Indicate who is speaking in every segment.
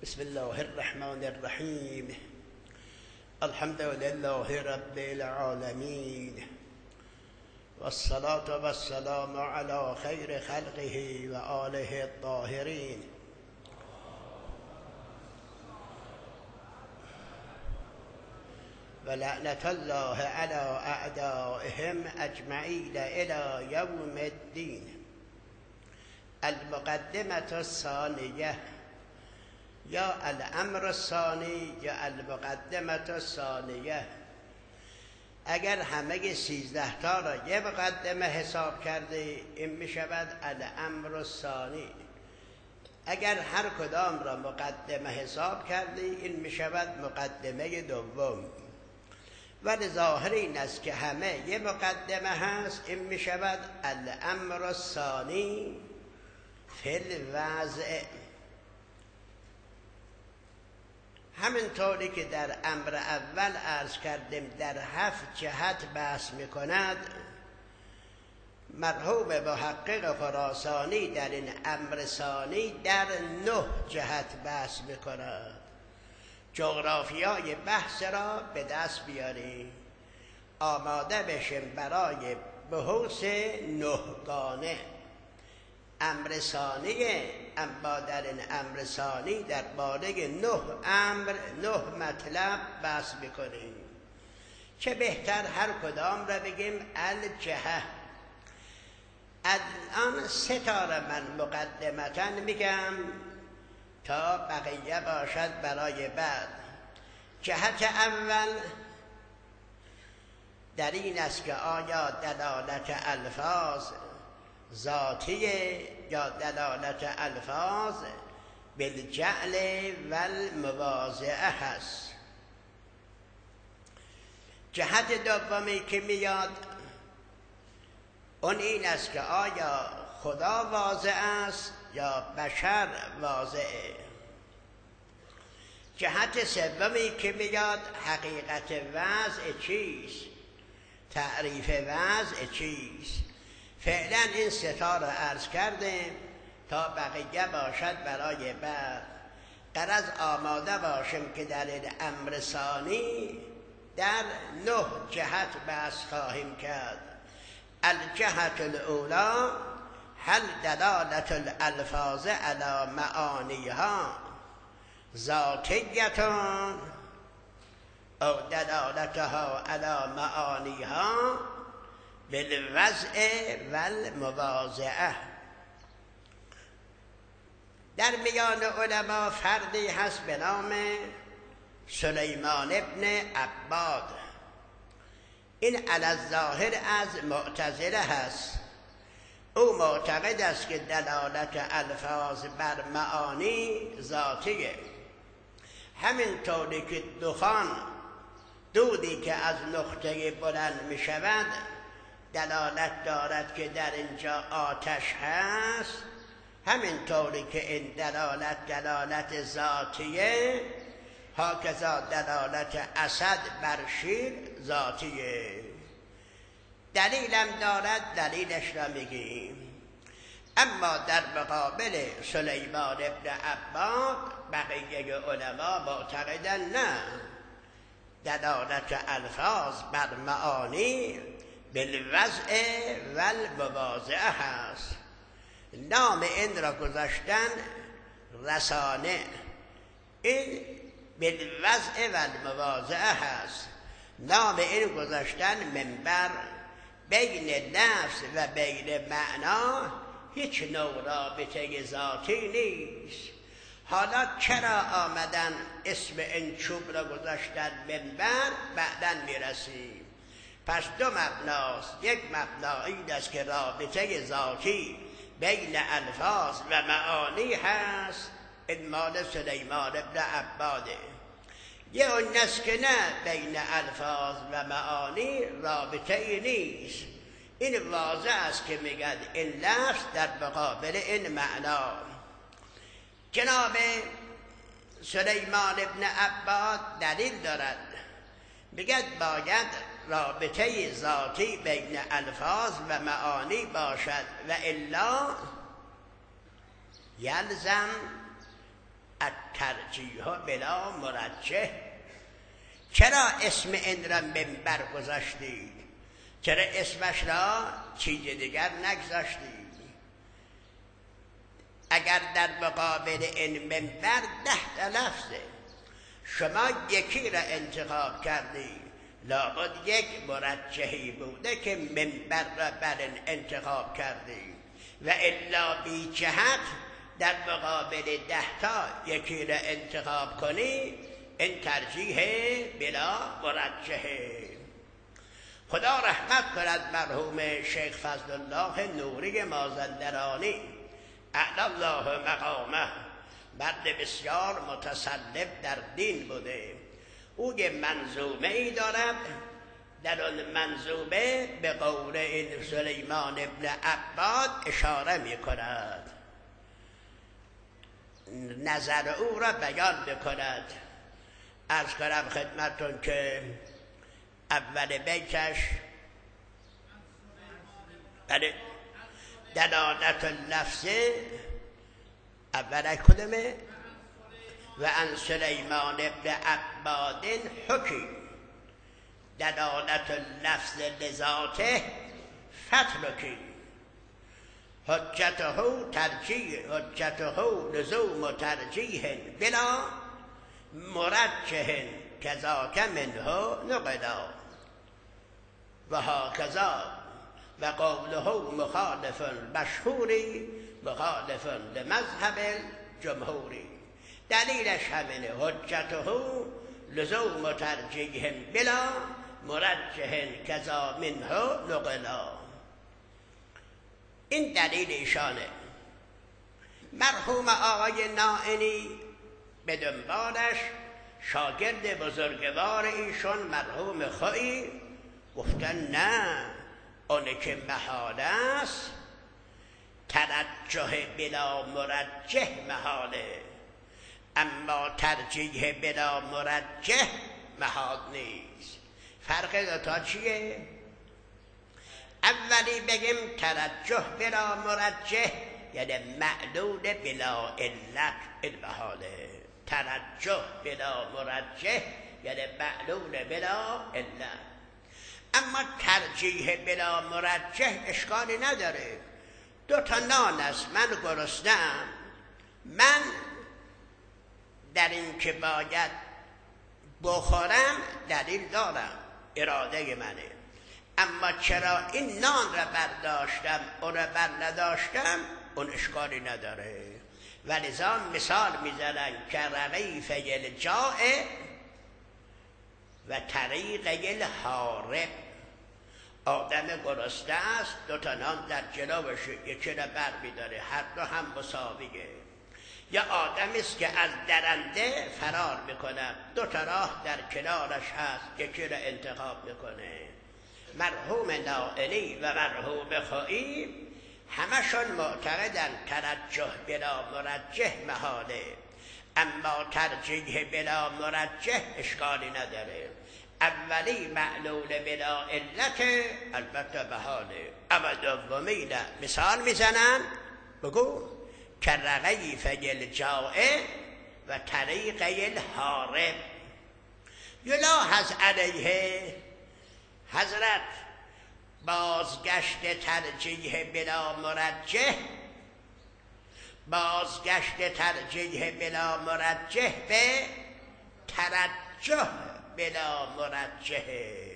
Speaker 1: بسم الله الرحمن الرحیم. الحمد لله رب العالمین والصلاة والسلام على خیر خلقه و آله الطاهرین. و لعنت الله علی اعدائهم اجمعین الی یوم الدین. المقدمة الثانیه یا الامر الثانی یا المقدمة الثانیه. اگر همه 13 تا را یه مقدمه حساب کرده این می شود الامر الثانی. اگر هر کدام را مقدمه حساب کرده این می شود مقدمه دوم. ولی ظاهر این است که همه یه مقدمه هست، این می شود الامر الثانی فی الوضع. همینطوری که در امر اول عرض کردیم در 7 جهت بحث میکند، مرحوم محقق خراسانی در این امر ثانی در 9 جهت بحث میکند. جغرافیای بحث را به دست بیاریم، آماده بشیم برای بحوث 9 گانه. امر ثانیه، اما در این امر ثانی در باره 9 امر 9 مطلب بحث میکنیم. چه بهتر هر کدام را بگیم الجهه. الان 3 تا را من مقدمتا میگم تا بقیه باشد برای بعد. جهت اول در این است که آیا دلالت الفاظ ذاتیه یا دلالت الفاظ بالجعل و المواضعه هست. جهت دومی که میاد اون این است که آیا خدا واضع است یا بشر واضعه. جهت سومی که میاد حقیقت وضع چیست، تعریف وضع چیست. فعلا این 3 تا را عرض کردیم تا بقیه باشد برای بعد. غرض آماده باشیم که در این امر ثانی در 9 جهت بحث خواهیم کرد. الجهت الاولی هل دلالت الالفاظ علی معانیها ذاتیتون او دلالتها علی معانیها بالوضع و المواضعه. در میان علما فردی هست به نام سلیمان ابن عباد. این علی الظاهر از معتزله هست. او معتقد است که دلالت الفاظ بر معانی ذاتیه. همینطوری که دخان، دودی که از نقطه بلند می شود دلالت دارد که در اینجا آتش هست، همینطوری که این دلالت ذاتیه، هاکذا دلالت اسد بر شیر ذاتیه. دلیلم دارد، دلیلش را میگیم. اما در مقابل سلیمان ابن عباد بقیه علما معتقدن نه، دلالت الفاظ بر معانی بالوضع و المواضعه هست. نام این را گذاشتن رسانه. این بالوضع و المواضعه هست. نام این گذاشتن منبر. بین نفس و بین معنا هیچ نوع رابطه ذاتی نیست. حالا چرا آمدن اسم این چوب را گذاشتن منبر؟ بعداً میرسیم. پس 2 مبناست. یک مبنا این است که رابطه ذاتی بین الفاظ و معانی هست، این مال سلیمان ابن عباده. یه اون است که نه، بین الفاظ و معانی رابطه ای نیست. این واضح است که میگد این لفظ در مقابل این معنا. جناب سلیمان ابن عباد دلیل دارد، میگد باید رابطه ذاتی بین الفاظ و معانی باشد و الا یلزم الترجیح بلا مرجح. چرا اسم این را منبر گذاشتید؟ چرا اسمش را چیز دیگر نگذاشتید؟ اگر در مقابل این منبر 10 لفظه، شما یکی را انتخاب کردید، لابد یک مرجحی بوده که منبر را بر این انتخاب کردید، و الا بی جهت در مقابل 10 یکی را انتخاب کنید، این ترجیح بلا مرجحه. خدا رحمت کند مرحوم شیخ فضل الله نوری مازندرانی اعلی الله مقامه، مرد بسیار متسلب در دین بوده. او یه منظومه ای دارد، در آن منظومه به قول این سلیمان ابن عباد اشاره می کند، نظر او را بیان بکند. عرض کنم خدمتون که اول بیتش بله دلالت اللفظ اول کدومه؟ و ان سلیمان ابن عباد حکی دلالت اللفظ لذاته فترکی حجته لزوم ترجیح بلا مرجح کذاک منه نقلا و هاکذا و قوله مخالف مشهوری مخالف لمذهب جمهوری. دلیلش همینه، حجته لزوم ترجیح بلا مرجح کذا منه نقلا. این دلیل ایشانه. مرحوم آقای نائینی به دنبالش شاگرد بزرگوار ایشون مرحوم خویی گفتن نه، اونه که محاله است ترجح بلا مرجح محاله، اما ترجیح بلا مرجح محال نیست. فرق دوتا چیه؟ اولی بگیم ترجح بلا مرجح یعنی معلول بلا علت المحاله، ترجح بلا مرجح یعنی معلول بلا علت. اما ترجیح بلا مرجح اشکالی نداره. 2 نان است، من گرسنه‌ام، من در این که باید بخورم دلیل دارم، اراده منه، اما چرا این نان را برداشتم اون را بر نداشتم اون اشکالی نداره. ولذا مثال میزنن که رغیف الجائع و طریق الهارب. آدم گرسنه است، 2 نان در جلوشه، یکی را بر میداره، هر دو هم مساویه. یا آدمی است که از درنده فرار میکنه، 2 راه در کنارش هست، یکی را انتخاب میکنه. مرحوم نائینی و مرحوم خویی همشون معتقدن ترجح بلا مرجح محاله، اما ترجیح بلا مرجح اشکالی نداره. اولی معلول بلا علت البته محاله، اما دومی نه. مثال میزنن، بگو که رغیف الجائع و طریق الهارب. یلاحظ علیه حضرت بازگشت ترجیح بلا مرجح، بازگشت ترجیح بلا مرجح به ترجح بلا مرجح.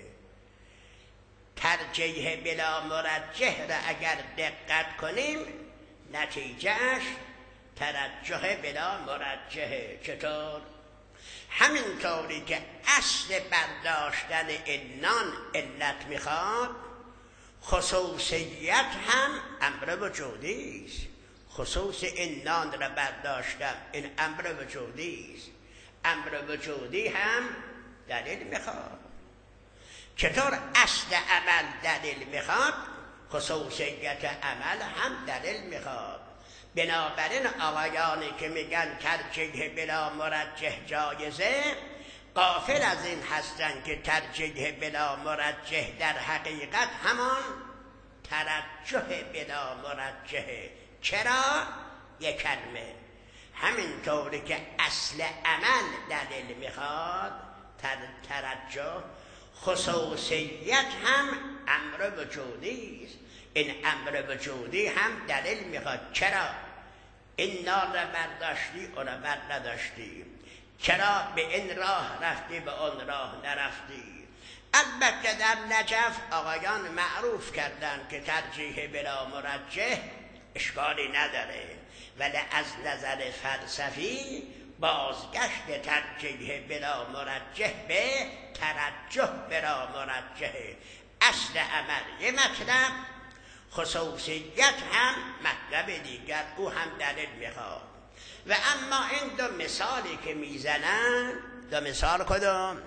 Speaker 1: ترجیح بلا مرجح را اگر دقت کنیم نتیجهش ترجح بلا مرجحه. چطور؟ همینطوری که اصل برداشتن این نان علت میخواد، خصوصیت هم امر وجودی است. خصوص این نان را برداشتم، این امر وجودی است. امر وجودی هم دلیل میخواد. چطور اصل عمل دلیل میخواد، خصوصیت عمل هم دلیل میخواد. بنابراین آقایانی که میگن ترجیح بلا مرجح جایزه، غافل از این هستن که ترجیح بلا مرجح در حقیقت همان ترجح بلا مرجحه. چرا؟ یک کلمه، همینطوری که اصل عمل دلیل میخواد ترجح، خصوصیت هم امر وجودی است. این امر وجودی هم دلیل میخواد. چرا این نار را برداشتی اون را بر نداشتی؟ چرا به این راه رفتی به اون راه نرفتی؟ البته در نجف آقایان معروف کردن که ترجیح بلا مرجح اشکالی نداره، ولی از نظر فلسفی بازگشت ترجیح بلا مرجح به ترجح بلا مرجح. اصل عمل یه مطلب، خصوصیت هم مطلب دیگر، او هم دلیل میخواد. و اما این دو مثالی که میزنن، دو مثال کدوم؟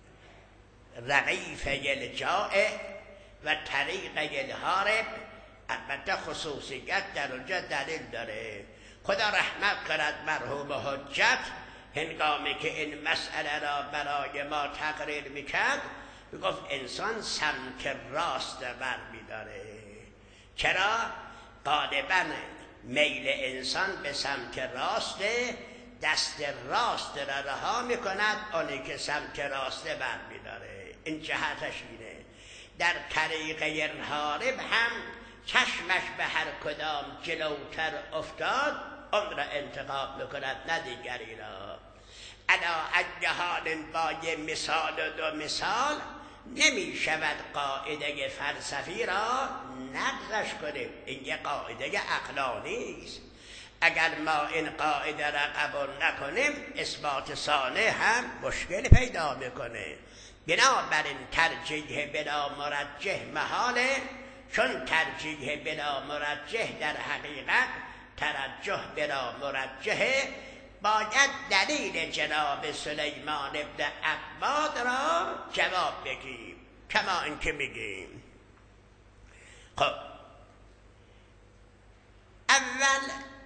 Speaker 1: رغیف الجائع و طریق الهارب، البته خصوصیت در اونجا دلیل داره. خدا رحمت کند مرحوم حجت، هنگامی که این مسئله را برای ما تقریر میکرد میگفت انسان سمت راست بر میداره. چرا؟ غالبا میل انسان به سمت راسته، دست راست را رها میکند، اونی که سمت راسته بر میداره. این جهتش اینه. در طریق الهارب هم چشمش به هر کدام جلوتر افتاد اون را انتخاب میکند، نه دیگری را. علی ای حال با یه مثال و دو مثال نمی شود قاعده فلسفی را نقضش کنیم. این یه قاعده عقلانی است. اگر ما این قاعده را قبول نکنیم اثبات صانع هم مشکل پیدا میکنه. بنابراین ترجیح بلا مرجح محاله، چون ترجیح بلا مرجح در حقیقت ترجح بلا مرجحه. باید دلیل جناب سلیمان ابن عباد را جواب بگیم، کما این که میگیم. خب اول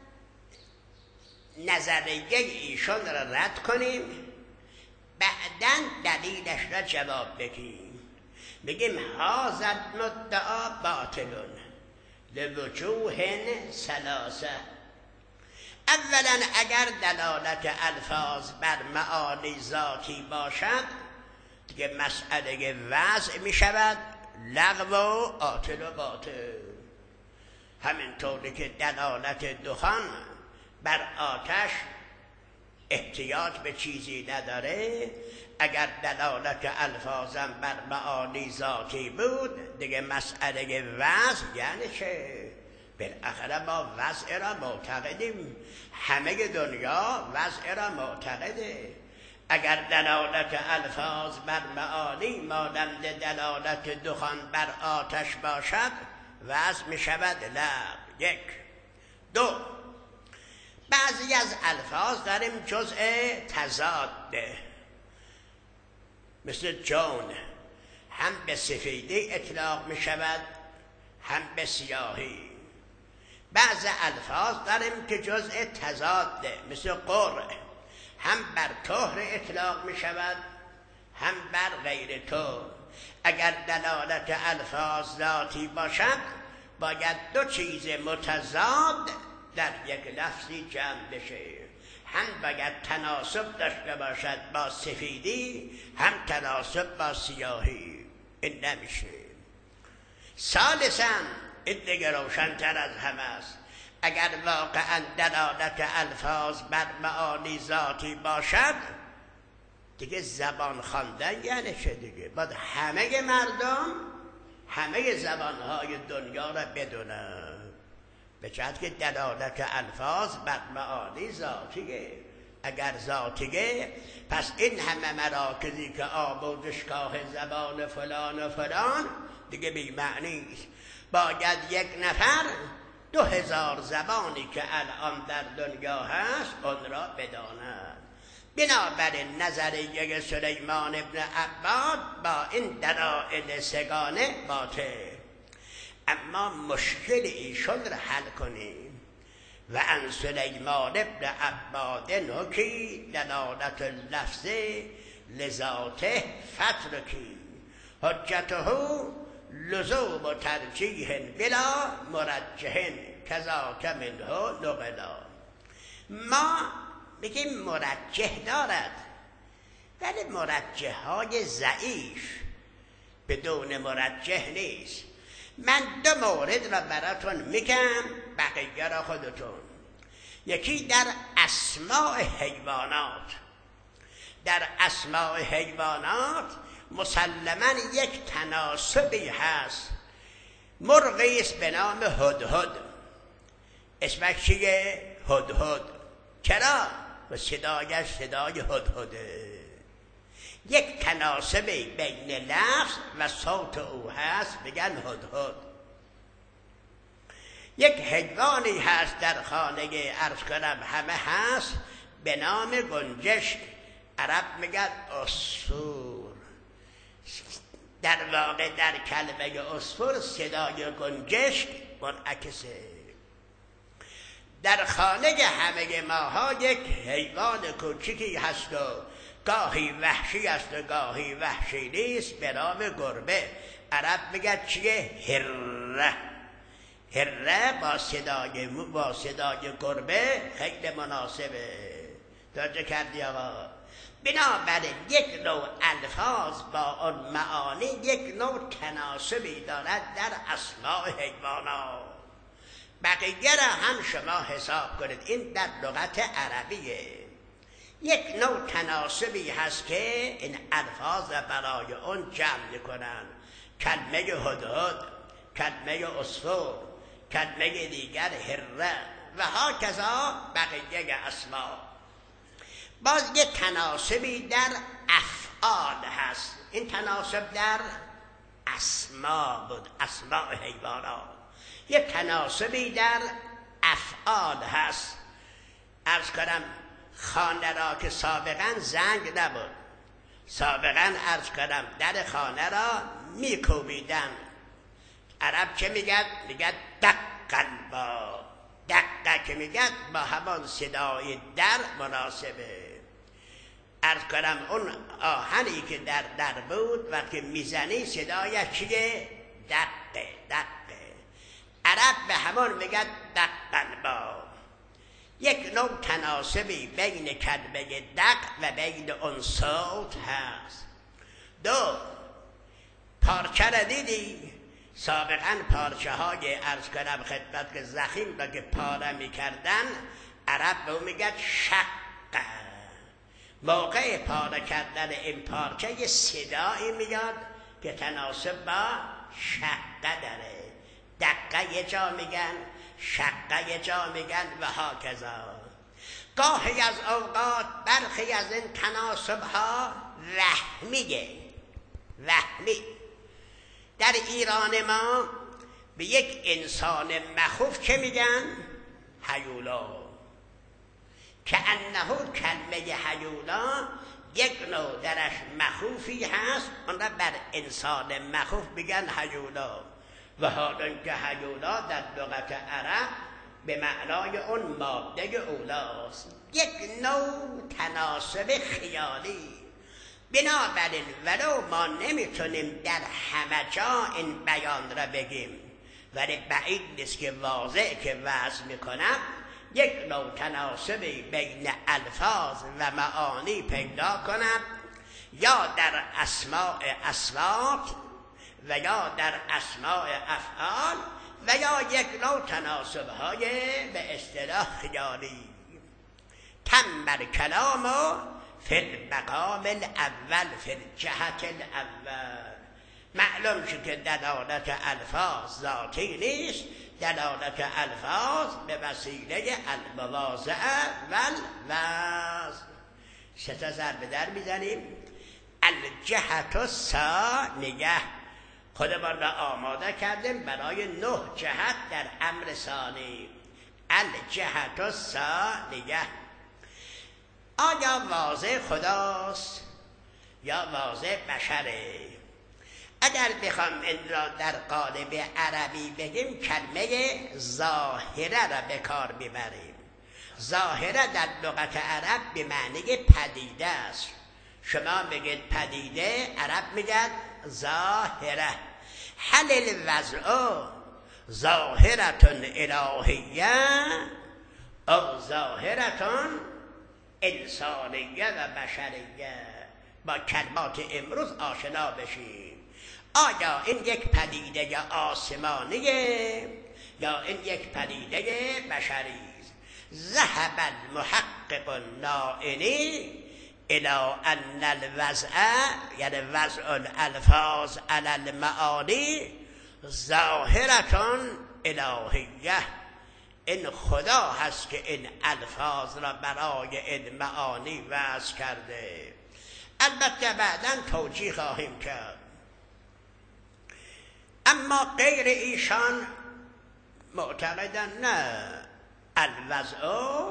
Speaker 1: نظریه ایشون را رد کنیم، بعداً دلیلش را جواب بگیم. بگیم هذا مدعا باطل لوجوه ثلاثه. اولا اگر دلالت الفاظ بر معانی ذاتی باشد دیگه مسئله وضع می شود لغو و عاطل و باطل. همینطوری که دلالت دخان بر آتش احتیاج به چیزی نداره، اگر دلالت الفاظم بر معانی ذاتی بود دیگه مسئله وضع یعنی چه؟ بالاخره ما وضع را معتقدیم، همه دنیا وضع را معتقده. اگر دلالت الفاظ بر معانی مانند دلالت دخان بر آتش باشد وضع می شود لغو. یک. دو، بعضی از الفاظ داریم جزء تضاده، مثل جون هم به سفیدی اطلاق می شود هم به سیاهی. بعض الفاظ داریم که جزء تضاده، مثل قرع هم بر طهر اطلاق می شود هم بر غیر طهر. اگر دلالت الفاظ ذاتی باشد باید دو چیز متضاد در یک لفظی جمع بشه، هم باید تناسب داشته باشد با سفیدی هم تناسب با سیاهی. این نمیشه. ثالثاً این دیگه روشن‌تر از همه است، اگر واقعا دلالت الفاظ بر معانی ذاتی باشد دیگه زبان خواندن یعنی چه دیگه؟ باید همه مردم همه زبانهای دنیا را بدونن، به جهت که دلالت الفاظ بر معانی ذاتیه. اگر ذاتیه پس این همه مراکزی که آموزشگاه زبان فلان و فلان دیگه بی معنی است. باید یک نفر 2000 زبانی که الان در دنیا هست اون را بداند. بنابراین نظریه سلیمان ابن عباد با این دلایل سگانه باطل. اما مشکل ایشون را حل کنیم. و ان سلیمان ابن عباد نکی دلالت اللفظ لذاته فترکی حجته لزوم و ترجیح بلا مرجح کذاک منه نقلا. ما میگیم مرجح دارد، ولی مرجح های ضعیف، بدون مرجح نیست. من 2 مورد را براتون میگم، بقیه را خودتون. یکی در اسماء حیوانات. در اسماء حیوانات مسلماً یک تناسبی هست. مرغی است به نام هدهد. اسمش چیه؟ هدهد. چرا؟ و صدایش صدای هدهده. یک تناسبی بین لفظ و صوت او هست، میگن هدهد. یک حیوانی هست در خانه عرض کنم همه هست، به نام گنجشک. عرب میگن عصفور. در واقع در کلمه عصفور صدای گنجشک منعکسه. در خانه همه ماها یک حیوان کوچکی هست و گاهی وحشی است و گاهی وحشی نیست، به نام گربه. عرب میگن چیه؟ هره. هره با صدای گربه خیلی مناسبه. توجه کردی آقا؟ بنابراین یک نوع الفاظ با اون معانی یک نوع تناسبی دارد در اسماء حیوانات. بقیه را هم شما حساب کنید، این در لغت عربیه. یک نوع تناسبی هست که این الفاظ را برای اون جمع میکنن. کلمه هدهد، کلمه عصفور، کلمه دیگر هره و هاکذا بقیه اسما. باز یک تناسبی در افعال هست. این تناسب در اسما بود، اسماء حیوانات. یک تناسبی در افعال هست. عرض کنم خانه را که سابقا زنگ نبود، سابقا عرض کنم در خانه را میکوبیدن. عرب چه میگد؟ میگد دقن. با دقه که میگد با همان صدای در مناسبه. عرض کنم اون آهنی که در بود وقتی میزنی صدایش چیه؟ دقه دقه. عرب به همون میگد دقن. با یک نوع تناسبی بین کلمه دق و بین اون صوت هست. 2 پارچه را دیدی؟ سابقا پارچه های عرض کنم خدمت که زخیم را که پاره میکردن، عرب به اون میگد شقه. موقع پاره کردن این پارچه یه صدایی میاد که تناسب با شقه داره. دقه یه جا میگن، شقه یه جا میگن و هاکذا. گاهی از اوقات برخی از این تناسب ها وهمیه. وهمی. در ایران ما به یک انسان مخوف چه میگن؟ هیولا. که انه کلمه هیولا یک نوع درش مخوفی هست، اون را بر انسان مخوف میگن هیولا. و حالا که هیولا در لغت عرب به معنای اون ماده اولاست. یک نوع تناسب خیالی. بنابراین ولو ما نمیتونیم در همه جا این بیان را بگیم، ولی بعید نیست که واضح که وضع میکنم یک نوع تناسبی بین الفاظ و معانی پیدا کنم، یا در اسماء اصوات و یا در اسماء افعال و یا یک نوع تناسب های به اصطلاح خیالی. تم الکلام فی المقام الاول فی الجهت الاول. معلوم شد که دلالت الفاظ ذاتی نیست، دلالت الفاظ به وسیله المواضعه و الوزن. 3 ضرب در میزنیم. الجهت الثانیه. خودمان را آماده کردیم برای 9 جهت در امر ثانی. الجهت الثانیه. آیا واضح خداست یا واضح بشره؟ اگر بخوام این را در قالب عربی بگیم کلمه ظاهره را به کار میبریم. ظاهره در لغت عرب به معنی پدیده است. شما بگید پدیده، عرب میگن ظاهره. هل الوضع ظاهرة الهیه او ظاهرتون انسانیه و بشریه. با کلمات امروز آشنا بشیم. آیا این یک پدیده آسمانیه یا این یک پدیده بشری است؟ ذهب المحقق النائینی الى ان الوضع، یعنی وضع الالفاظ علی المعانی، ظاهرتون الهیه. این خدا هست که این الفاظ را برای این معانی وضع کرده. البته بعداً توجیه خواهیم کرد. اما غیر ایشان معتقدن نه، الوضع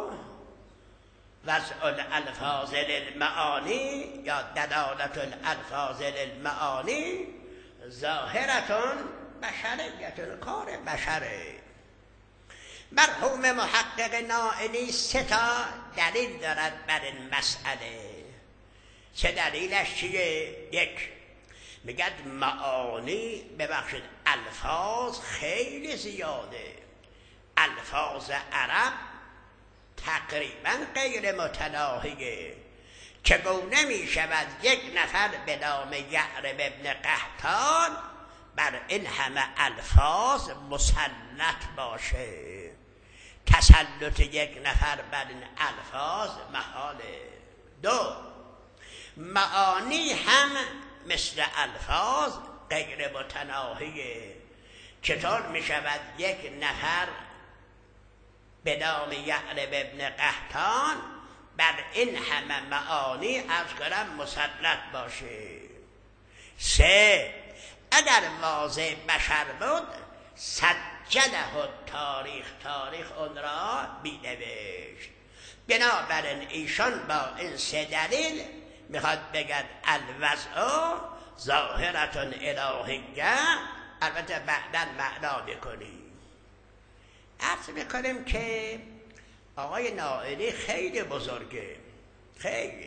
Speaker 1: وضع الالفاظ للمعانی یا دلالت الالفاظ للمعانی ظاهرتون بشریتون، کار بشره. مرحوم محقق نائینی 3 دلیل دارد بر این مسئله. 3 دلیلش چیه؟ 1 میگد معانی، ببخشید الفاظ خیلی زیاده. الفاظ عرب تقریبا غیر متناهیه. چگونه می شود یک نفر به نام یعرب ابن قحطان بر این همه الفاظ مسلط باشه؟ تسلط یک نفر بر این الفاظ محاله. 2 معانی هم مثل الفاظ غیر متناهیه. چطور می شود یک نفر به نام یعرب ابن قحطان بر این همه معانی عرض کنم مسلط باشه؟ 3 اگر واضح بشر بود سجله تاریخ اون را بینوشت. بنابراین ایشان با این 3 دلیل میخواد بگن الوضع ظاهرتون الهیه. البته بعداً معنا بکنیم. عرض میکنیم که آقای نائینی خیلی بزرگه، خیلی.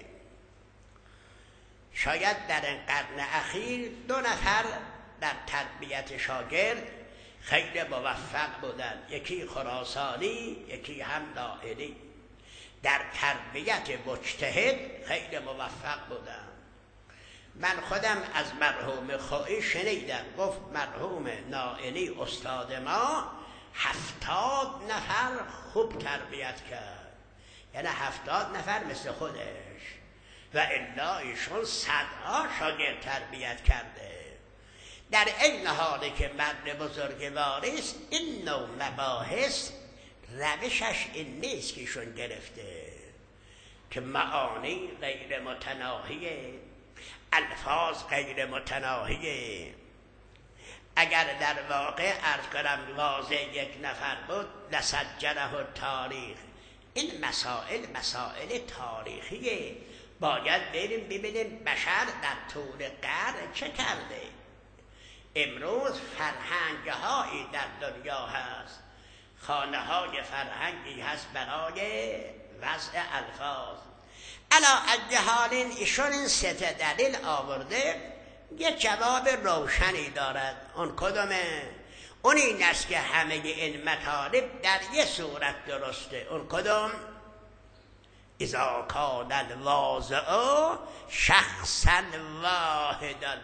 Speaker 1: شاید در این قرن اخیر 2 نفر در تربیت شاگرد خیلی موفق بودن، یکی خراسانی یکی هم نائینی. در تربیت مجتهد خیلی موفق بودن. من خودم از مرحوم خویی شنیدم، گفت مرحوم نائینی استاد ما 70 نفر خوب تربیت کرد، یعنی 70 نفر مثل خودش، و الا ایشون 100 شاگرد تربیت کرده. در این حالی که مرد بزرگواری است، این نوع مباحث روشش این نیست که ایشون گرفته که معانی غیر متناهیه، الفاظ غیر متناهیه. اگر در واقع عرض کنم واضح یک نفر بود لسجله تاریخ. این مسائل تاریخیه. باید بریم ببینیم بشر در طول قرن چه کرده. امروز فرهنگ‌هایی در دنیا هست، خانه‌های فرهنگی هست برای وضع الفاظ. علی ای حال ایشون این 3 دلیل آورده، یه جواب روشنی دارد. اون کدومه؟ اون این است که همه این مطالب در یه صورت درسته. اون کدوم؟ اذا کان الواضع شخصا واحدا.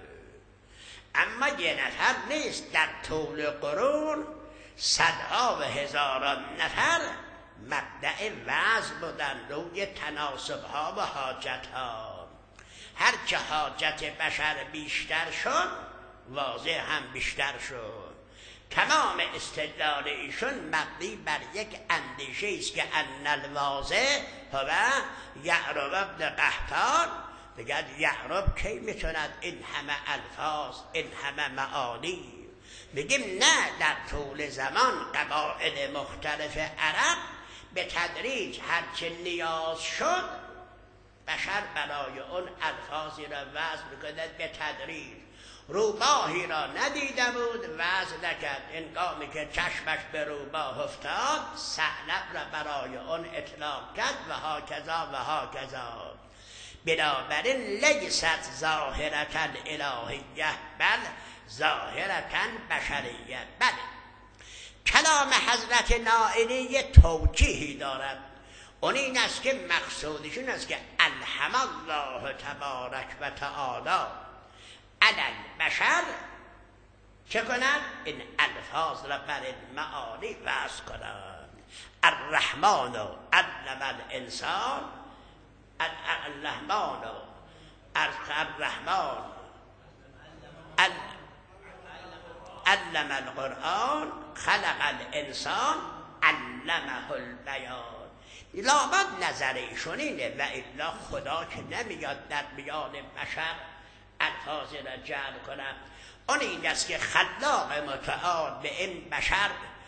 Speaker 1: اما یه نفر نیست، در طول قرون 100 و هزاران نفر مبدأ وضع بودن روی تناسب‌ها و حاجت‌ها. هرچه حاجت بشر بیشتر شد واضح هم بیشتر شد. تمام استدلال ایشون مبنی بر یک اندیشه است که ان الواضع هو یعرب ابن قحطان. بگد یعرب کی میتوند این همه الفاظ، این همه معانی؟ بگیم نه، در طول زمان قبایل مختلف عرب به تدریج هرچه نیاز شد بشر برای اون الفاظی را وضع میکند. به تدریج روباهی را ندیده بود وضع نکرد، هنگامی که چشمش به روباه افتاد ثعلب را برای اون اطلاق کرد و هاکذا و هاکذا. بنابراین لیست ظاهرة الهیه بل ظاهرة بشریه. بله کلام حضرت نائینی یه توجیهی دارد، اون این است که مقصودش این است که الهم الله تبارک و تعالی علی البشر چه کند؟ این الفاظ را بر معانی وضع کند. الرحمن علم الانسان، الرحمن علم القرآن، خلق الانسان، علمه البیان. لابد نظر ایشون اینه و الا خدا که نمیاد در میان بشر الفاظ را جمع کنم. اون این است که خلاق متعال به این بشر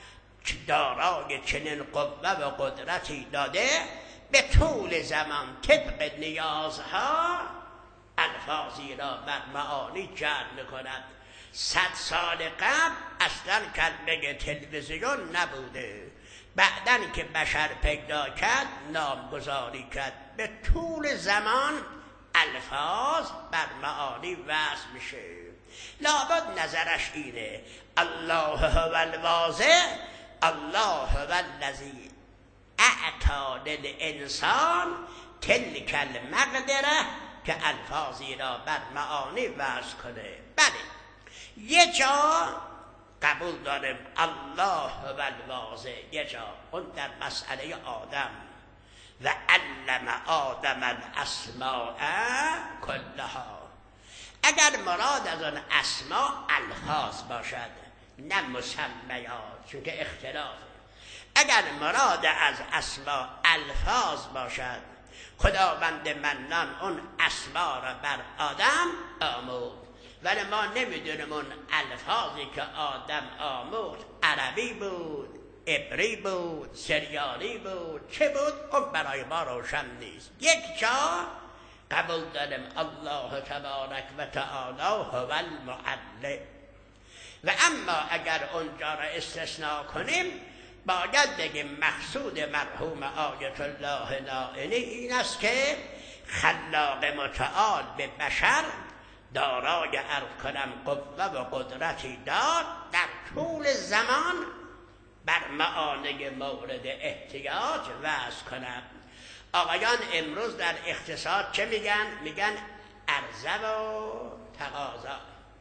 Speaker 1: دارای چنین قوه و قدرتی داده، به طول زمان طبق نیازها الفاظی را بر معانی جمع میکند. 100 سال قبل اصلا کلمه تلویزیون نبوده، بعدن که بشر پیدا کرد نامگذاری کرد. به طول زمان الفاظ بر معانی وضع میشه. لابد نظرش اینه الله هو الواضع، الله هو الذی اعطى للانسان تلک المقدره که الفاظی را بر معانی وضع کنه. بله یه جا قبول داریم الله هو الواضع، یه جا اون در مسئله آدم و علم آدم الاسماء کلها. اگر مراد از آن اسماء الفاظ باشد نه مسمیات، چون که اختلافه. اگر مراد از اسماء الفاظ باشد، خداوند منان اون اسماء را بر آدم آمود، ولی ما نمیدونیم اون الفاظی که آدم آمود عربی بود، عبری بود، سریانی بود، چه بود، اون برای ما روشن نیست. یک جا قبول داریم الله تبارک و تعالی هو المعلم، و اما اگر اونجا را استثناء کنیم باید بگیم مقصود مرحوم آیت الله نائینی این است که خلاق متعال به بشر دارای عرض کنم قوه و قدرتی داد، در طول زمان بر معانی مورد احتیاج وضع کنم. آقایان امروز در اقتصاد چه میگن؟ میگن عرضه و تقاضا.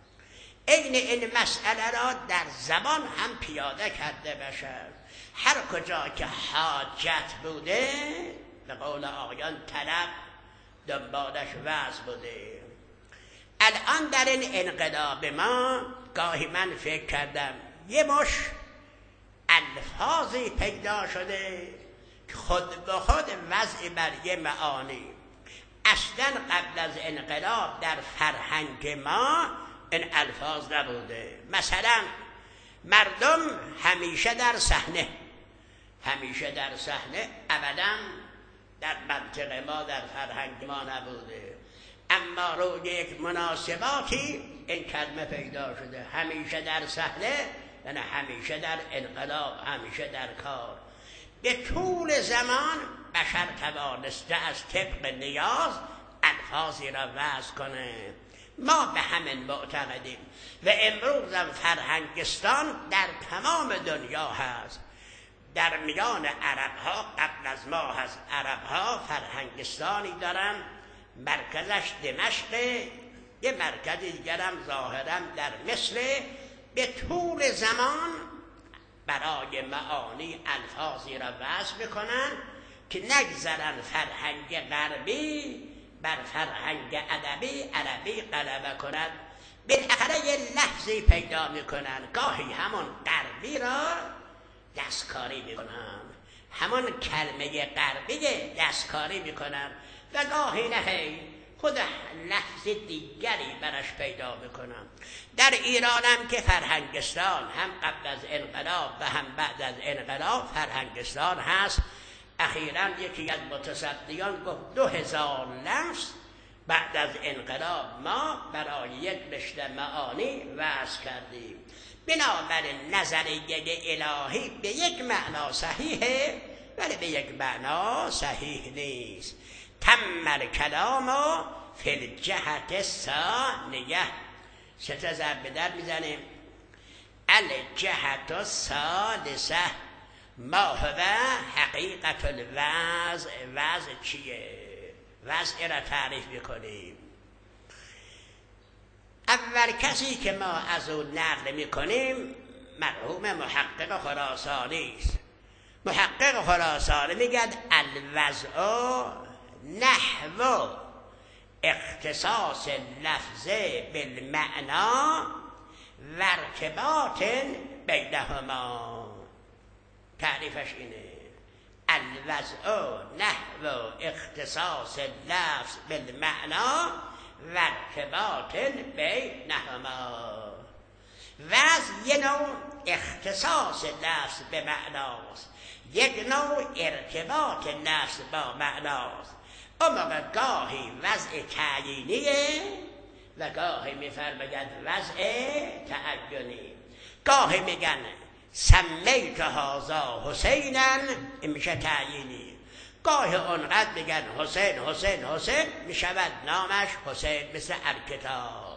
Speaker 1: این مسئله را در زمان هم پیاده کرده بشر. هر کجا که حاجت بوده به قول آقایان طلب دنبالش وضع بوده. الان در این انقلاب ما گاهی من فکر کردم یه مش الفاظی پیدا شده که خود به خود وضع بر یه معانی. اصلا قبل از انقلاب در فرهنگ ما این الفاظ نبوده. مثلا مردم همیشه در صحنه ابدا در منطقه ما در فرهنگ ما نبوده، اما روی یک مناسباتی این کلمه پیدا شده. همیشه در صحنه یعنی همیشه در انقلاب، همیشه در کار. به طول زمان بشر توانسته از طبق نیاز الفاظی را وضع کنه. ما به همین معتقدیم و امروز هم فرهنگستان در تمام دنیا هست. در میان عرب ها قبل از ما هست، عرب ها فرهنگستانی دارن، مرکزش دمشق، یه مرکز دیگرم ظاهرا در مصر. به طول زمان برای معانی الفاظی را وضع میکنن که نگذرن فرهنگ غربی بر فرهنگ عربی غلبه کند. بالاخره یه لفظی پیدا میکنن، گاهی همون غربی را دستکاری میکنن، همون کلمه غربی دستکاری میکنن و گاهی نه خود لفظ دیگری برش پیدا میکنن. در ایرانم که فرهنگستان هم قبل از انقلاب و هم بعد از انقلاب فرهنگستان هست. اخیراً یکی از متصدیان گفت 2000 لفظ بعد از انقلاب ما برای یک رشته معانی وضع کردیم. بنابراین نظریه الهی به یک معنا صحیحه ولی به یک معنا صحیح نیست. تم الکلام فی الجهت الثانیه. 3 ضرب در میزنیم. الجهت الثالثه ما هو حقیقت الوضع. وضع چیه؟ وضع را تعریف میکنیم. اول کسی که ما از او نقل میکنیم مرحوم محقق خراسانی است. محقق خراسانی میگد الوضع نحو اختصاص لفظ بالمعنا و ارتباط بینهما. تعریفش اینه: الوضع نحو اختصاص لفظ بالمعنا و ارتباط بینهما. وضع یه نوع اختصاص لفظ به معناست، یک نوع ارتباط لفظ با معناست. اون موقع گاهی وضع تعیینیه و گاهی میفرماید وضع تعینی. گاهی میگن سمیت هذا حسینا، این میشه تعیینی. گاهی اونقدر میگن حسین حسین حسین میشود نامش حسین، مثل الکتاب.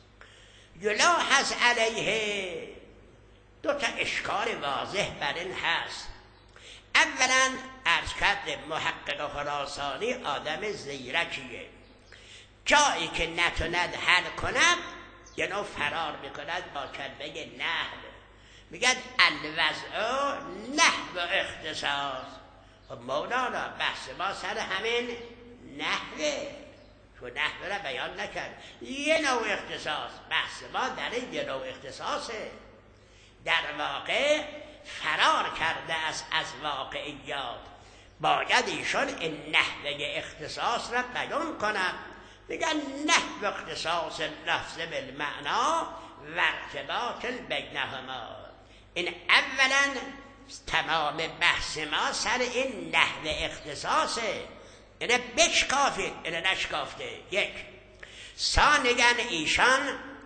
Speaker 1: یلاحظ علیه دو تا اشکال واضح بر این هست. اولا عرض کرد محقق خراسانی آدم زیرکیه، جایی که نتوند حل کند یه نوع فرار میکند با کلمه نحو. میگن الوضع نحو اختصاص. خب مولانا بحث ما سر همین نحوه، تو نحوه را بیان نکرد. یه نوع اختصاص، بحث ما در این یه نوع اختصاصه. در واقع فرار کرده است از واقعیات. باید ایشان این نحوه اختصاص را بیان کنند. میگن نحو اختصاص لفظ بالمعنا و ارتباط بینهما. این اولا تمام بحث ما سر این نحو اختصاصه. اینه بشکافید، اینه نشکافته. یک. ثانیاً ایشان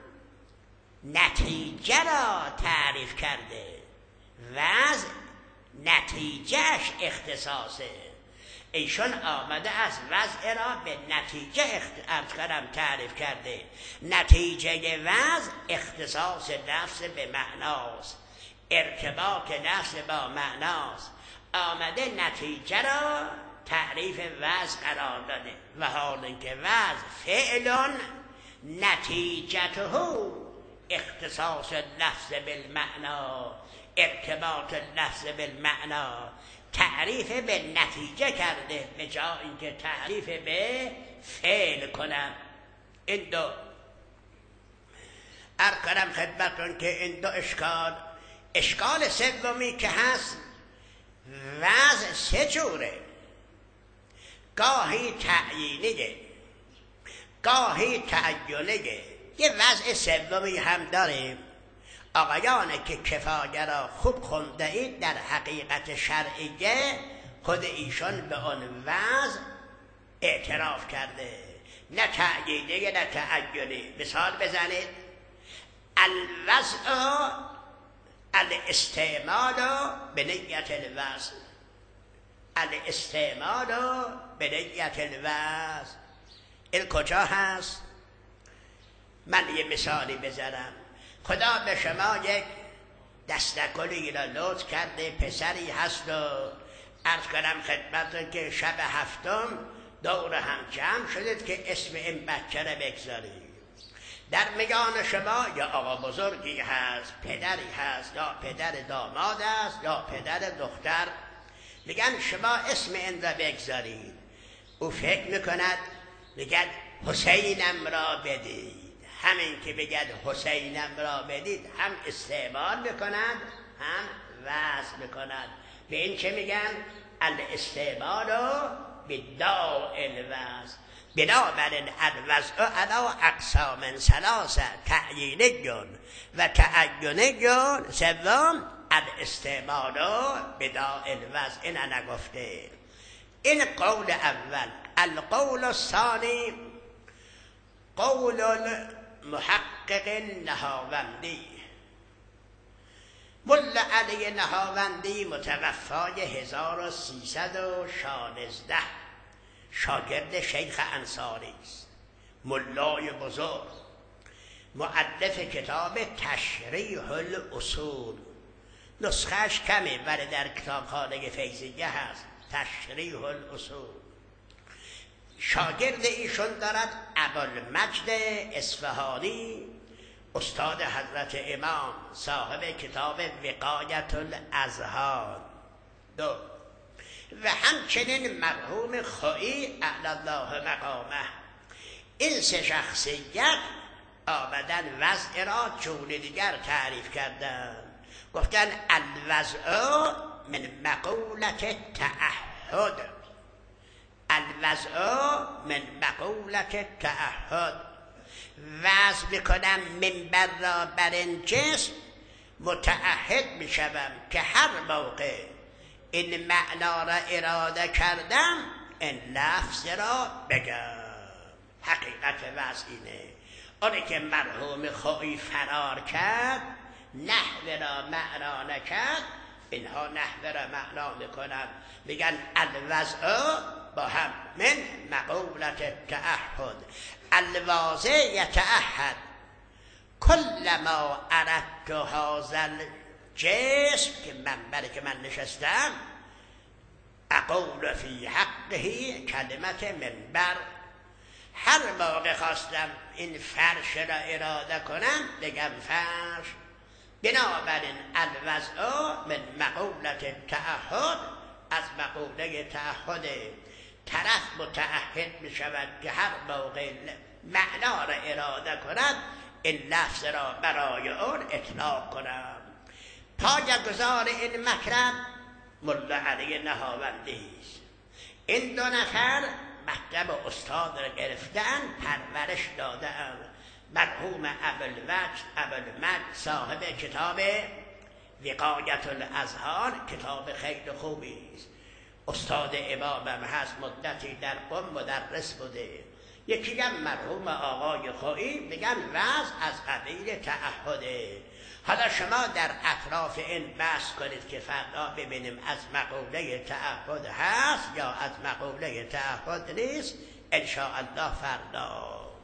Speaker 1: نتیجه را تعریف کرده. وضع نتیجهش اختصاصه. ایشان آمده از وضع را به نتیجه تعریف کرده. نتیجه وضع اختصاص لفظ به معناست، ارتباط لفظ با معناست. آمده نتیجه را تعریف وضع قرار داده. و حال اینکه وضع فعل نتیجته اختصاص لفظ بالمعنا، ارتباط لفظ بالمعنا، تعریف به نتیجه کرده به جای اینکه تعریف به فعل کنم. این دو ارکرم خدمتون که این دو اشکال سومی که هست، وضع سه جوره: گاهی تعیینیه، گاهی تعینیه. یه وضع سومی هم داریم. آقایان که کفایه را خوب خونده اید در حقیقت شرعیه، خود ایشان به اون وضع اعتراف کرده. نه تعیینیه نه تعینی. مثال بزنید: الوضع الاستعمال به نیت الوضع. الاستعمال به نیت الوضع این کجا هست؟ من یه مثالی بزنم. خدا به شما یک دستگلی را لطف کرده، پسری هست و عرض کنم خدمتتون که شب هفتم دور هم جمع شدید که اسم این بچه را بگذارید. در میان شما یا آقا بزرگی هست، پدری هست، یا پدر داماد است، یا پدر دختر. میگن شما اسم این را بگذارید. او فکر میکند، میگد حسینم را بدید. همین که بگد حسینم را بدید هم استعمال میکند هم وضع میکند. به این چه میگن؟ الاستعمال بداء الوضع. بنابراین الوضع علی اقسام ثلاثه: تعیینی و تعینی، سوم الاستعمال بداء الوضع. این نگفته. این قول اول. القول الثانی قول المحقق نهاوندی. ملا علی نهاوندی متوفای 1316 شاگرد شیخ انصاری است، ملای بزرگ. مؤلف کتاب تشریح الاصول. نسخهش کمه ولی در کتابخانه فیضیه هست، تشریح الاصول. شاگرد ایشون دارد ابوالمجد اصفهانی، استاد حضرت امام، صاحب کتاب وقایت الاذهان. دو، و همچنین مرحوم خویی اعلی الله مقامه. این سه شخصیت آمدن وضع را جور دیگر تعریف کردن، گفتن الوضع من مقولت تعهد، الوضع من مقولت تعهد. وضع میکنم منبر را بر این جسم، متعهد میشوم که هر موقع این معنا را اراده کردم این لفظ را بگم. حقیقت وضع اینه. اونی که مرحوم خویی فرار کرد، نحوه را معنا نکرد، اینها نحوه را معنا میکنن، میگن الوضع با هم من مقولت تعهد. الواضع یتعهد کل ما اردت هذا الجسم، که منبری که من نشستم، اقول فی حقه کلمت منبر. هر موقع خواستم این فرش را اراده کنم بگم فرش. بنابراین الوضع من مقولت تعهد، از مقوله تعهد. طرف متعهد می شود که هر موقع معنا را اراده کند این لفظ را برای اون اطلاق کنم. پایه‌گذار این مطلب ملا علی نهاوندی است. این دو نفر مطلب استاد را گرفتن، پرورش دادن. مرحوم ابوالمجد صاحب کتاب وقایت الاذهان، کتاب خیلی خوبی است. استاد امامم هست، مدتی در قم مدرس بوده. یکی هم مرحوم آقای خویی، میگن وضع از قبیل تعهده. حالا شما در اطراف این بحث کنید که فردا ببینیم از مقوله تعهد هست یا از مقوله تعهد نیست. ان شاء الله فردا